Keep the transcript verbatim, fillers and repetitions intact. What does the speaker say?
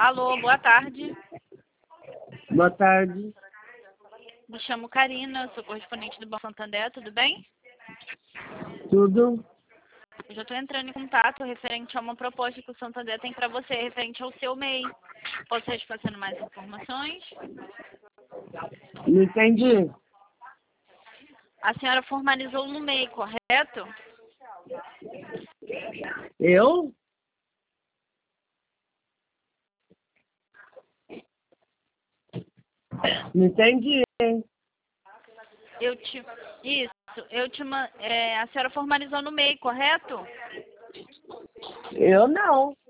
Alô, boa tarde. Boa tarde. Me chamo Karina, sou correspondente do Banco Santander, tudo bem? Tudo? Eu já estou entrando em contato referente a uma proposta que o Santander tem para você, referente ao seu M E I. Posso ir te passando mais informações? Não entendi. A senhora formalizou no M E I, correto? Eu? Não entendi, hein? Eu te... Isso, eu te... ma- É, a senhora formalizou no M E I, correto? Eu não.